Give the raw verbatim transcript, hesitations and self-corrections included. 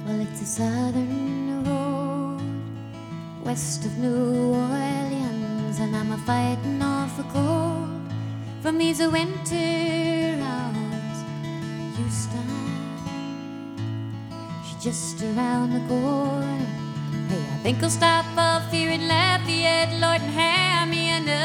Well, it's a southern road west of New Orleans, and I'm a fighting off the cold from these winter hours. Houston, she's just around the corner. Hey, I think I'll stop off here in Lafayette, Lord, and have me